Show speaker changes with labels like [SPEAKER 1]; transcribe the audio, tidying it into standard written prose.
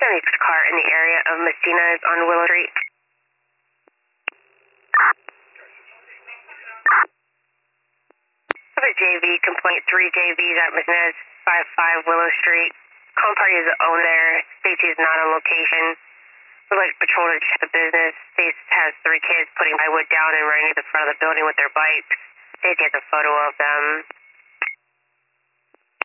[SPEAKER 1] next car in the area of Messina is on Willow Street. The JV complaint 3 JVs at Messina 55 Willow Street. Home party is the owner there. Stacy is not on location. Would like patrol to check the business. Stacy has 3 kids putting plywood down and running to the front of the building with their bikes. Stacy has a photo of them.